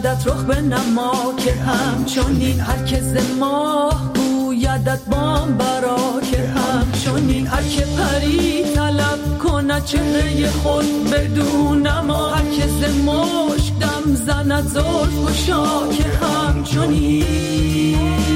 پرسدت رخ به نما که همچنین هر که ز ماه گویدت بام برا که همچنین هر که پری طلب کند چهره خود بدون ما هر که ز مشک دم زند زلف گشا که همچنین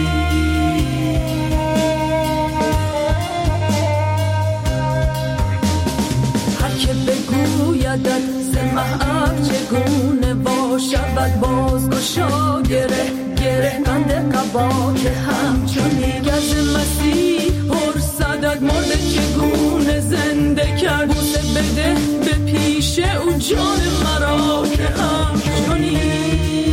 هر که بگویدت ز محب چگونه باشد باز گشا گره بند قبا که همچنین گز مسیح پرسدت مرده چگونه زنده کرد بوسه بده به پیش او جان مرا که همچنین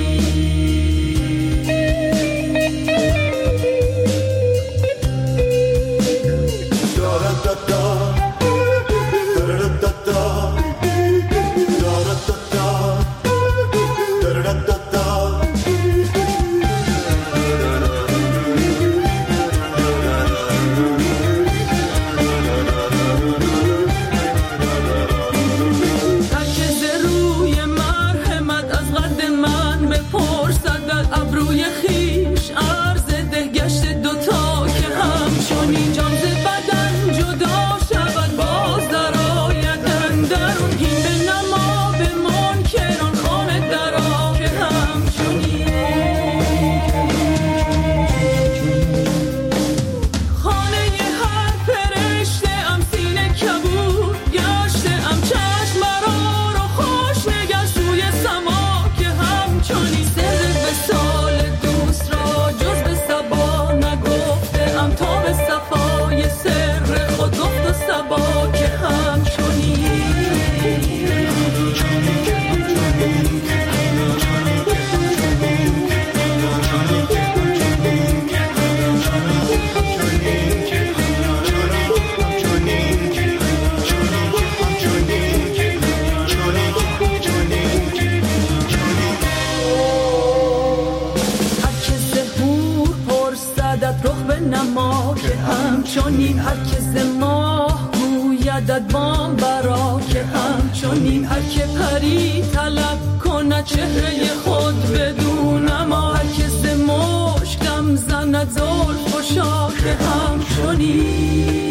همچنین هر که ز ماه گویدت بام برا که همچنین هر که پری طلب کند چهره خود بدون ما هر که ز مشک دم زند زلف گشا که همچنین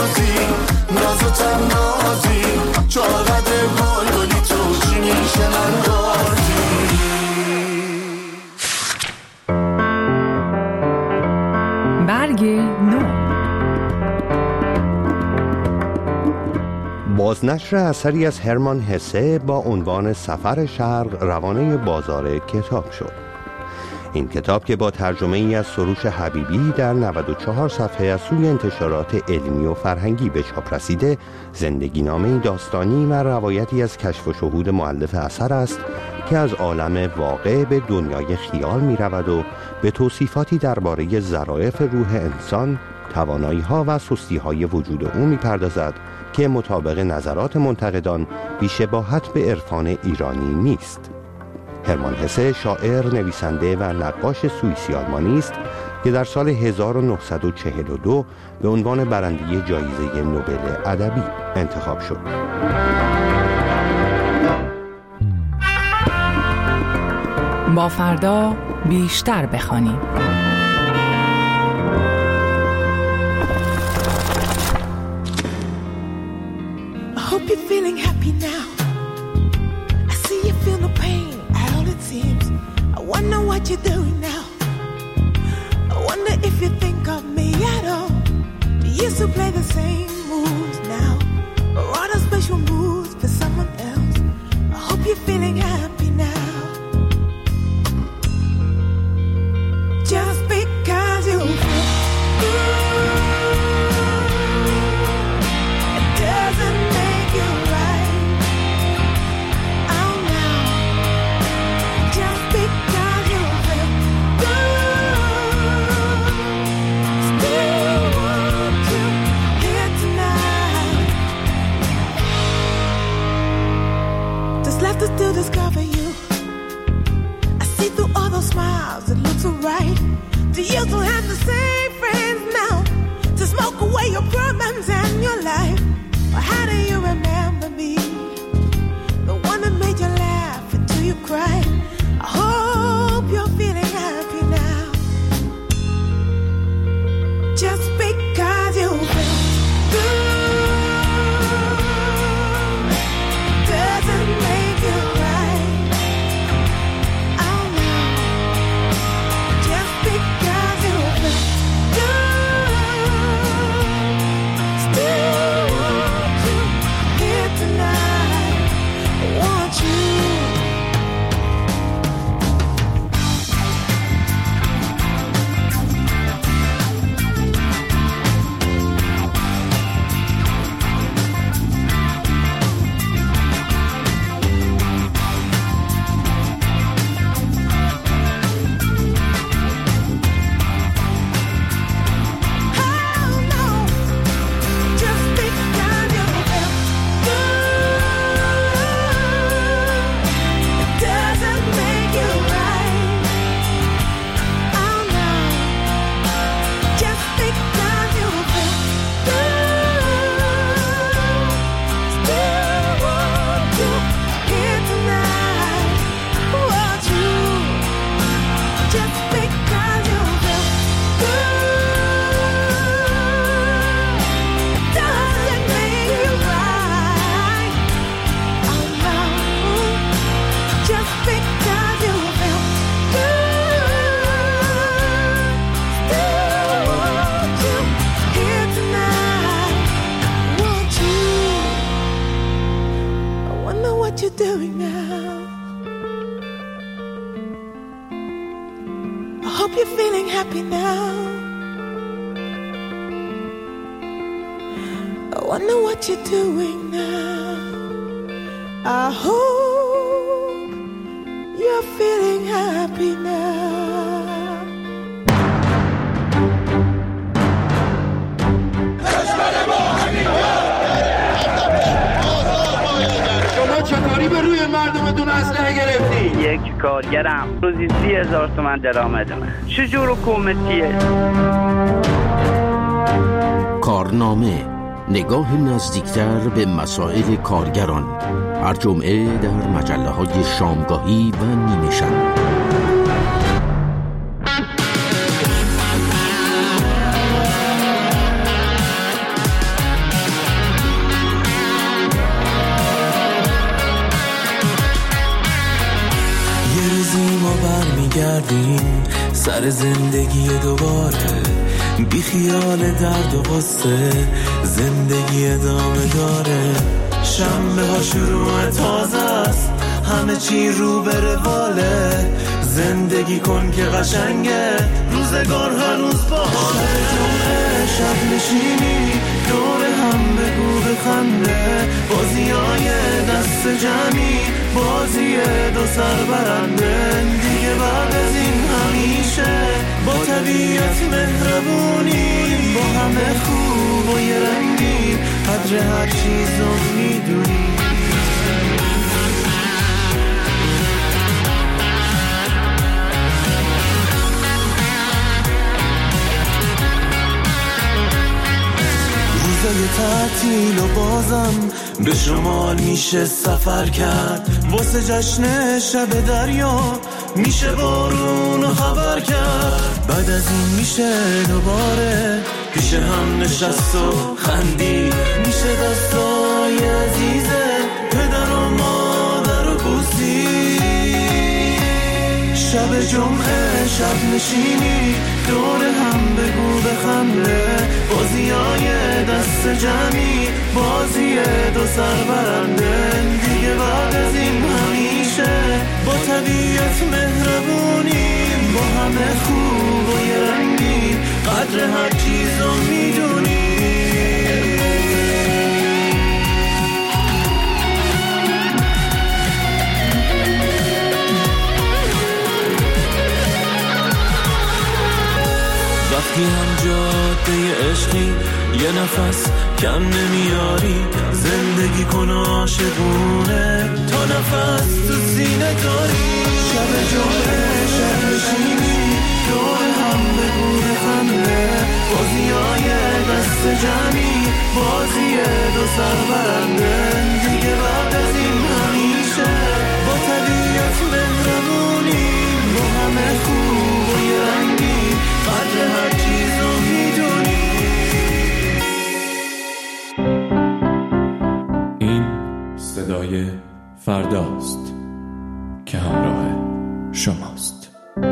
نازی ناز و تنازی چقدر گلی تو چی میشه من راضی برگ نو. بازنشر اثری از هرمان هسه با عنوان سفر شرق روانه بازار کتاب شد. این کتاب که با ترجمه ای از سروش حبیبی در 94 صفحه از سوی انتشارات علمی و فرهنگی به چاپ رسیده، زندگی نامه داستانی و روایتی از کشف و شهود مؤلف اثر است که از عالم واقع به دنیای خیال می رود و به توصیفاتی درباره ظرافت روح انسان، توانایی‌ها و سستی‌های وجود او می پردازد که مطابق نظرات منتقدان بی‌شباهت به عرفان ایرانی نیست. هرمان هسه شاعر، نویسنده و نقاش سوئیسی آلمانی است که در سال 1942 به عنوان برنده جایزه نوبل ادبی انتخاب شد. با فردا بیشتر بخوانیم. I hope you're feeling happy now. I see you feel no pain at all it seems. I wonder what you're doing now. I wonder if you think of me at all. Do you still play the same moves now? Or are those special moves for someone else? I hope you're feeling happy now. Just because you feel good, it doesn't make you right. Oh no. Just because you feel good, still want you here tonight. There's left to still discover you. I see through all those smiles, it looks so right. Do you still have the same friends now to smoke away your problems and your life? Or how do you remember me? The one that made you laugh until you cried. I hope you're feeling happy now. Just because you feel good doesn't make you right. Oh no. Just because you feel good, still want you here tonight. Want you. Oh no. Just because you feel good, it doesn't make you right. Oh no. Just because you feel good, still want you here tonight. Want you. Just because you feel good doesn't make you right. Oh no. Just because you feel good, still want you here tonight. Want you. I wonder what you're doing now. I hope you're feeling happy now. I wonder what you're doing now. I hope you're feeling happy now. شما چطوری به روی مردمتون اسلحه گرفتی؟ یک کارگرم روزی 30,000 تومان درآمدمه. چجور حکومتیه؟ کارنامه، نگاه نزدیکتر به مسائل کارگران، هر جمعه در مجله‌های شامگاهی و نیمه شب. بگردیم سر زندگی دوباره، بی خیال درد و غصه زندگی ادامه داره. شنبه ها شروع تازه است، همه چی رو به رواله، زندگی کن که قشنگه، روزگار هنوز باحاله. جمعه شب نشینی دور هم بگو بخنده، بازیای دست جمعی، بازی دو سر برنده. دیگه بعد از این همیشه با طبیعت مهربونی، با همه خوب و یه رنگی، قدر هر چیزو میدونی. روزای تعطیل و بازم به شمال میشه سفر کرد، واسه جشن شب دریا میشه بارون و خبر کرد. بعد از این میشه دوباره پیش هم نشست و خندید، میشه دستای عزیزه پدر و مادر و بوسید. شب جمعه شب نشینی دور هم بگو بخنده، بازیای دست جمعی، بازی دو سر برنده. دیگه بعد از این همیشه با طبیعت مهربونی، با همه خوب و یه رنگی، قدر هر چیزو میدونی. وقتی هم جاده عشقی یه نفس کم نمیاری، زندگی کن عاشقونه تا نفس تو سینه داری. شب جمعه شب نشینی دور هم بگو بخنده، بازیای دست جمعی، بازی دو سر برنده. دیگه بعد از این همیشه با طبیعت مهربونی، با همه خوب و یه رنگی، قدر هر چیزو میدونی. این صدای فرداست که همراه شماست.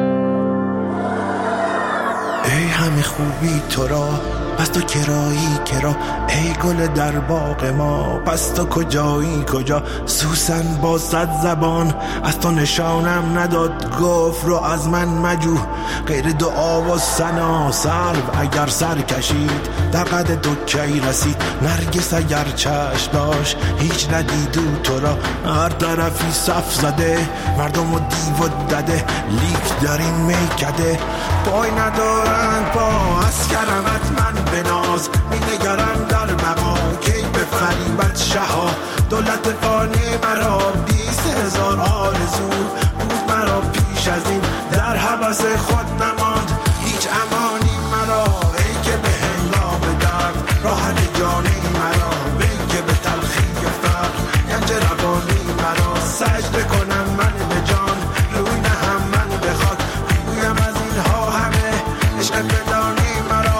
ای همه خوبی تو را، پس تو کرایی کرا، ای گل در باغ ما، پس تو کجایی کجا. سوسن با 100 زبان از تو نشانم نداد، گفت رو از من مجو غیر دعا و ثنا. سرو اگر سر کشید در قد تو کی رسید، نرگس اگر چشم داشت هیچ ندیدو تو را. هر طرفی صف زده مردم و دیو و دده، لیک در این میکده پای ندارند پا. از کرمت من به ناز می نگرم در مقا، کی به فریبت شها دولت فانی مرا. 20,000 آرزو بود مرا پیش از این، در حبس خود نماند هیچ امانی مرا. ای که به هنگام درد راحت جانی مرا، ای که به تلخی فقر گنج روانی مرا. سجده کنم من به جان روی نهم من به خاک، گویم از اینها همه عشق بدانی مرا.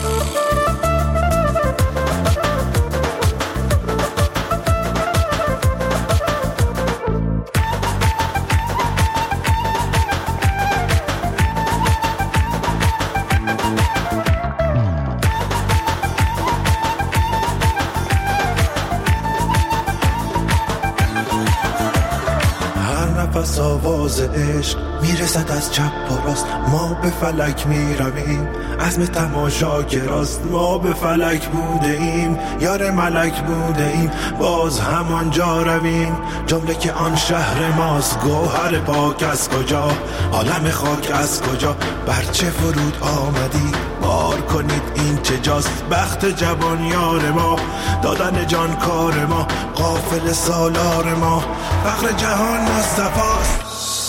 نفس آواز عشق میرسد از چپ و راست، ما به فلک میرویم عزم تماشا که راست. ما به فلک بوده ایم یار ملک بوده ایم، باز همانجا رویم جمله که آن شهر ماست. گوهر پاک از کجا، عالم خاک از کجا، برچه فرود آمدی بار کنید این چه جاست. بخت جوان یار ما، دادن جان کار ما، غافل سالار ما، فخر جهان مصطفاست.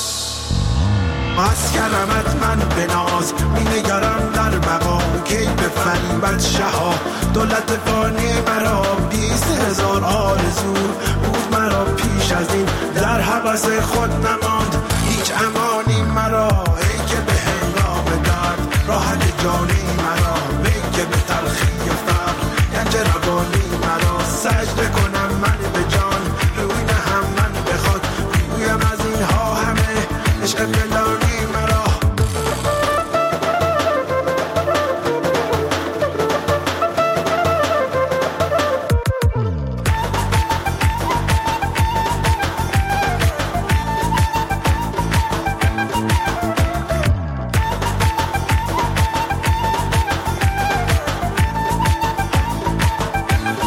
از کرمت من به ناز می نگرم در مقا، کی به فریبت شها دولت فانی مرا. 20,000 آرزو بود مرا پیش از این، در حبس خود نماند هیچ امانی مرا. ای که به هنگام درد راحت جانی مرا، ای که به تلخی فقر گنج روانی مرا. سجده کنم من به جان روی نهم من به خاک، گویم از اینها همه عشق پنهانی مرا.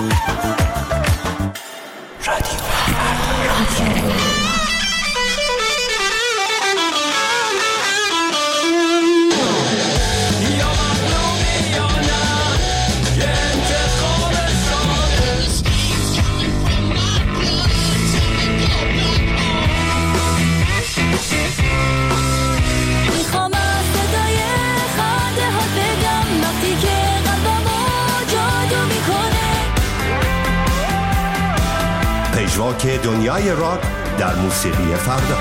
پژواک دنیای راک در موسیقی فردا.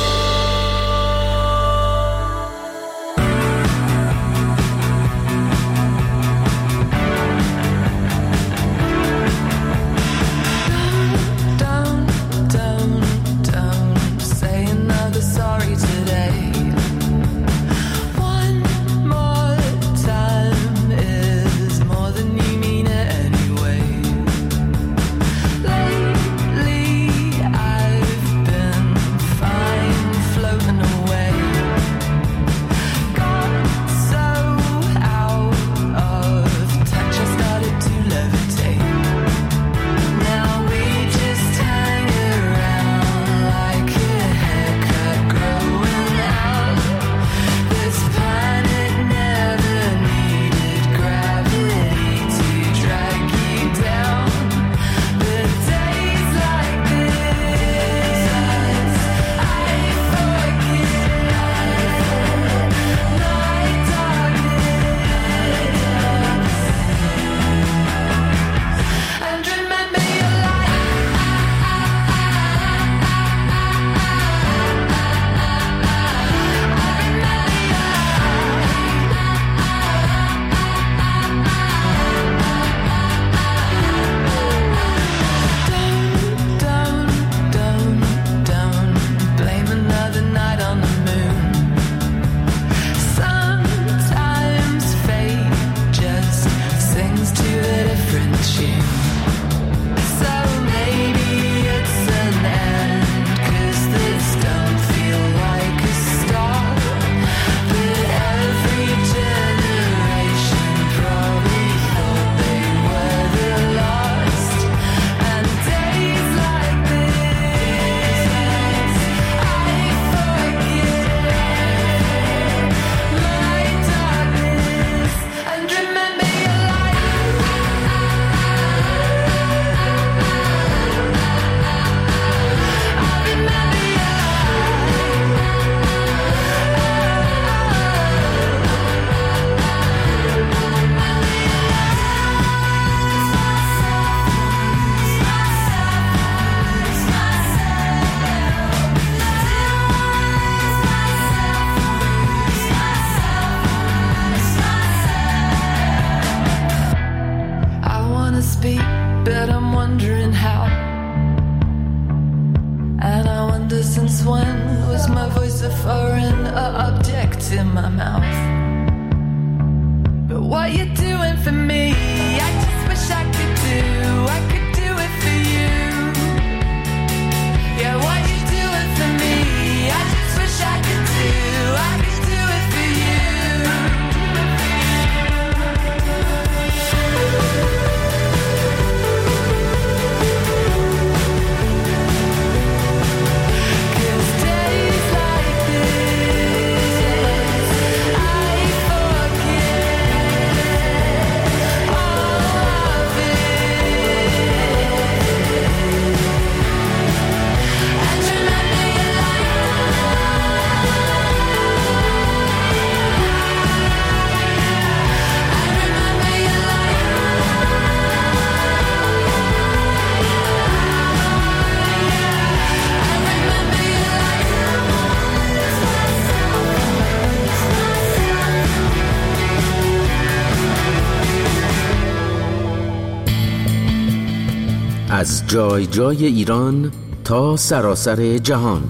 از جای جای ایران تا سراسر جهان،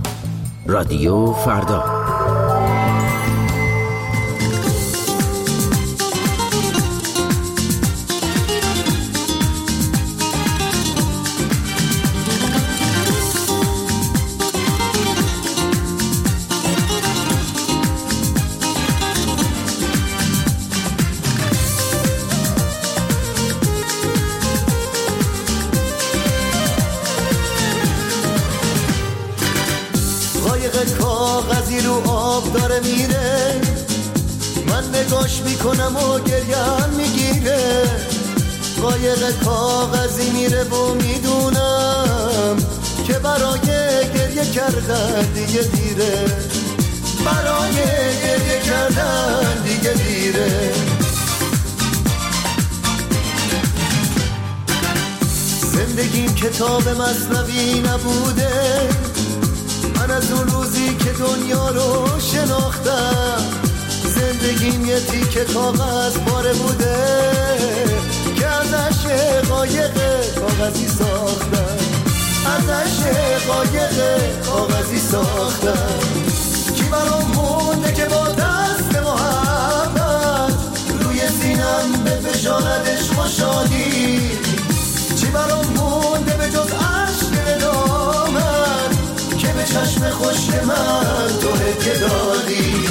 رادیو فردا. قایق کاغذی رو آب داره میره، من نگاش میکنم و گریم میگیره. قایق کاغذی میره و میدونم که برای گریه کردن دیگه دیره، برای گریه کردن دیگه دیره. زندگیم کتاب مثنوی نبوده، من از اون روزی که دنیا رو شناختم. زندگیم یه تیکه کاغذ پاره بوده که ازش قایق کاغذی ساختم، ازش قایق کاغذی ساختم. کی برام مونده که با دست محبت روی سینم بفشاند عشق و شادی؟ چی برام مونده به جز عشق ندامت که به چشم خشک من تو هدیه دادی؟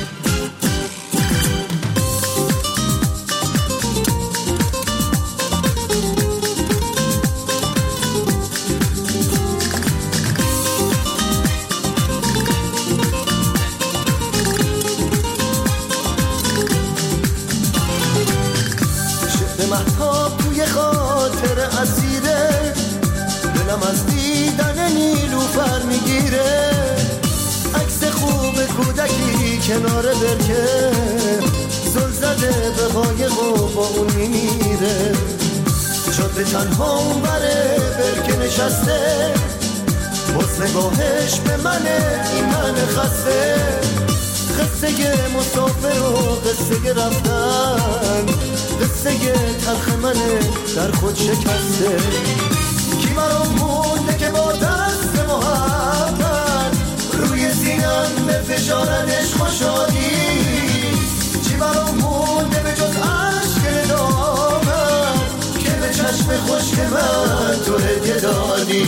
مهتاب توی خاطر اسیره، دلم از دیدن نیلوفر میگیره. عکس خوب کودکی کنار برکه، زل زده به قایق و با اون میمیره. شده تنها اون بره برکه نشسته، باز نگاهش به منه این من خسته. قصه مسافر و قصه رفتن، قصه تلخ منه در خود شکسته. کی برام مونده که با دست محبت روی سینم بفشارد عشق و شادی؟ چی برام مونده به جز عشق ندامت که به چشم خشک من تو هدیه دادی؟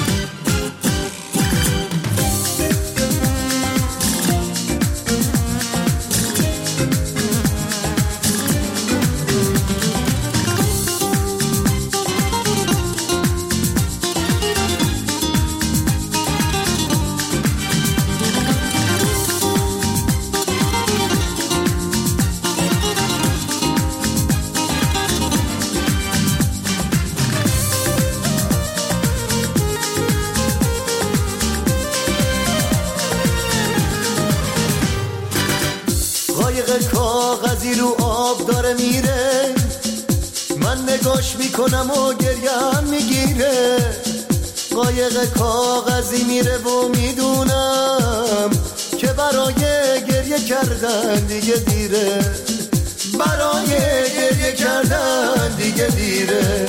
کاغذی رو آب داره میره، من نگاش میکنم و گریم میگیره. قایق کاغذی میره و میدونم که برای گریه کردن دیگه دیره، برای گریه کردن دیگه دیره.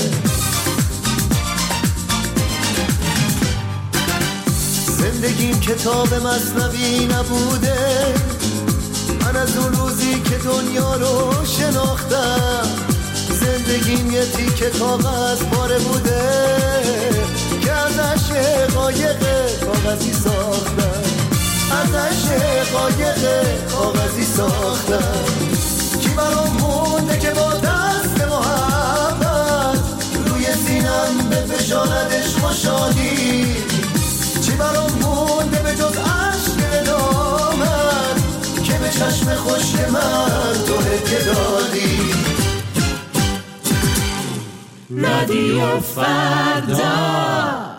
زندگیم کتاب مثنوی نبوده، من از اون روزی که دنیا رو شناختم. زندگیم یه تیکه کاغذ پاره بوده که ازش قایق کاغذی ساختم، ازش قایق کاغذی ساختم. کی برام مونده که با دست محبت روی سینم بفشاند عشق و شادی؟ چی برام مونده به جز عشق ندامت که به چشم خشک من تو هدیه دادی؟ رادیو فردا.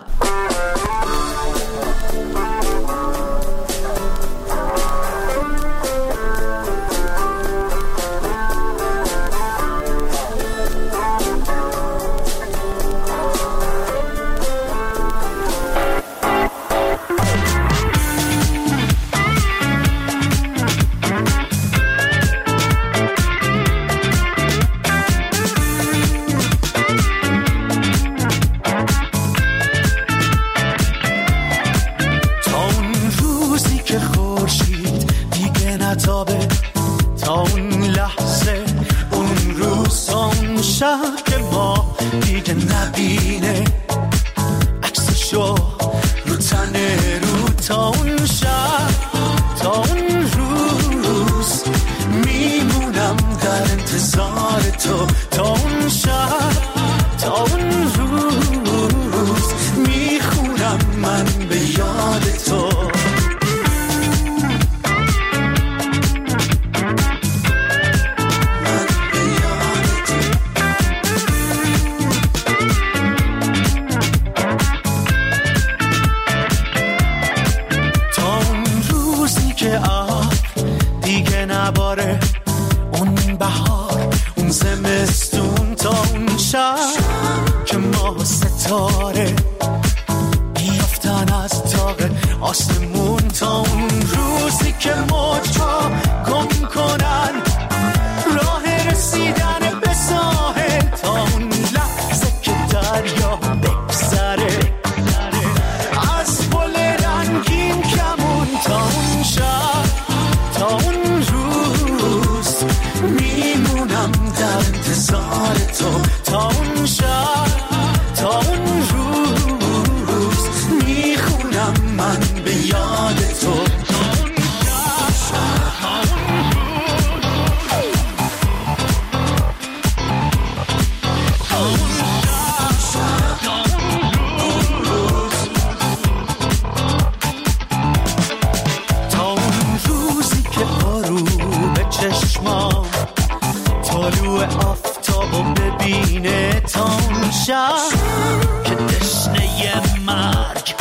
دریا ستاره بیافتن از طاق آسمون تا اون روزی که موجها گم کنن راه رسیدن به ساحل، تا اون لحظه که دریا بگذره از پل رنگین کمون، تا اون شب تا اون روز میمونم در انتظار تو، تا اون شب تا اون روز میخونم من به یاد تو. طلوع آفتابو ببینه تا اون شب که تشنه مرگ